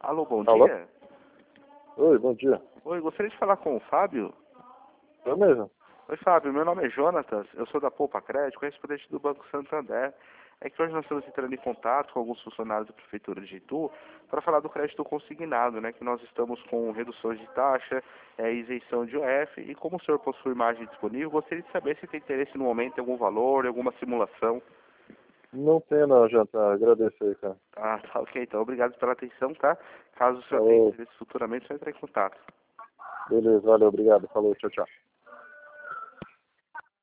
Alô, bom Alô? dia. Oi, bom dia. Oi, gostaria de falar com o Fábio. Eu mesmo. Oi, Fábio, meu nome é Jonatas, eu sou da Poupa Crédito, correspondente do Banco Santander. É que hoje nós estamos entrando em contato com alguns funcionários da Prefeitura de Itu para falar do crédito consignado, né? Que nós estamos com reduções de taxa, isenção de OF, e como o senhor possui margem disponível, gostaria de saber se tem interesse no momento em algum valor, em alguma simulação. Não tem não, Janta. Agradeço aí, cara. Ah, tá ok, então obrigado pela atenção, tá? Caso o senhor tenha Falou. interesse futuramente, só entrar em contato. Beleza, valeu, obrigado. Falou, tchau, tchau.